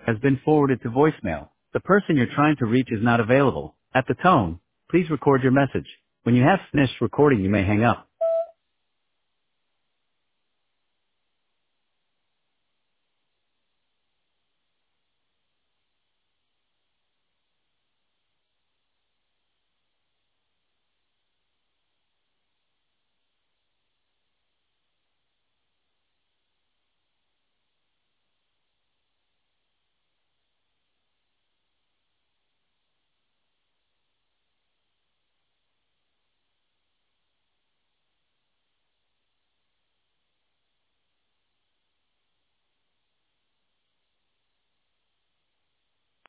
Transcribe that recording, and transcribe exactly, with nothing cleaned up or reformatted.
has been forwarded to voicemail. The person you're trying to reach is not available. At the tone, please record your message. When you have finished recording, you may hang up.